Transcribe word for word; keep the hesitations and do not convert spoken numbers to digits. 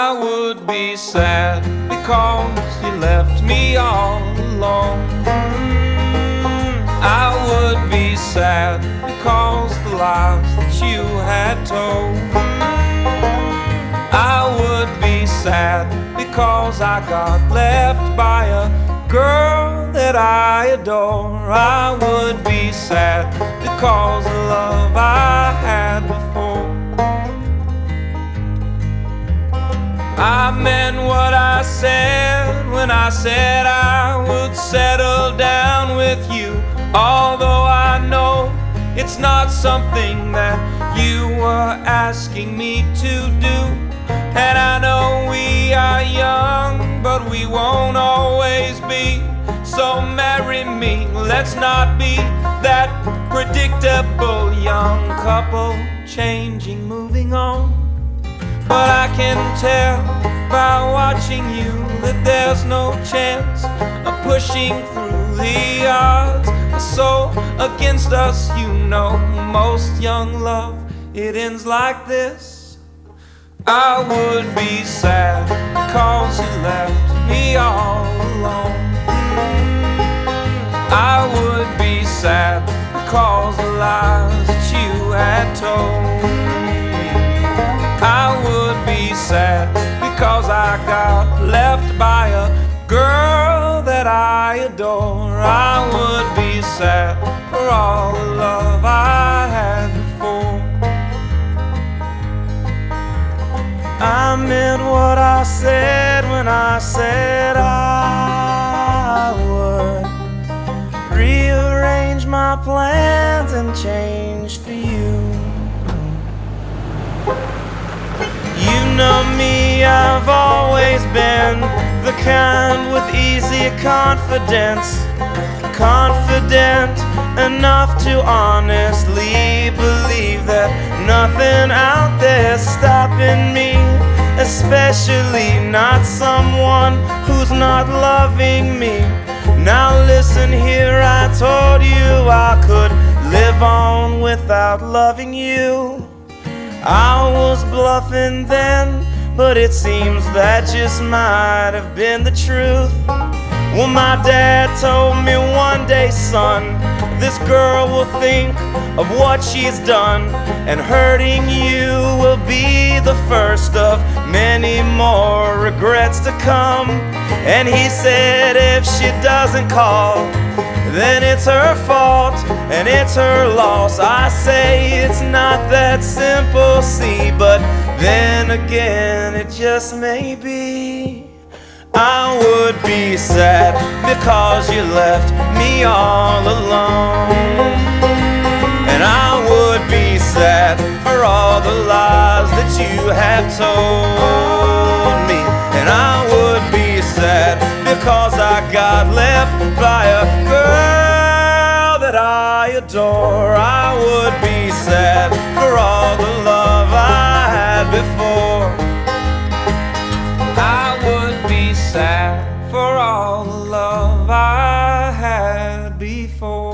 I would be sad because you left me all alone. I would be sad because the lies that you had told. I would be sad because I got left by a girl that I adore. I would be sad because the love I had before. I meant what I said when I said I would settle down with you, although I know it's not something that you were asking me to do. And I know we are young, but we won't always be. So marry me, let's not be that predictable young couple, changing, moving on. But I can tell by watching you that there's no chance of pushing through the odds are so against us. You know, most young love, it ends like this. I would be sad because you left me all alone. I would be sad because the lies that you had told. I would be sad because I got left by a girl that I adore. I would be sad for all the love I had before. I meant what I said when I said I would rearrange my plans and change for you. You know me, I've always been the kind with easy confidence, confident enough to honestly believe that nothing out there's stopping me, especially not someone who's not loving me. Now listen here, I told you I could live on without loving you. I was bluffing then, but it seems that just might have been the truth. Well, my dad told me one day, son, this girl will think of what she's done, and hurting you will be the first of many more regrets to come. And he said if she doesn't call, then it's her fault and it's her loss. I say it's not that simple, see, but then again it just may be. I would be sad because you left me all alone. And I would be sad for all the lies that you have told me. And I would be sad because I got left by a girl that I adore. I would be sad for all the love I had before. I would be sad for all the love I had before.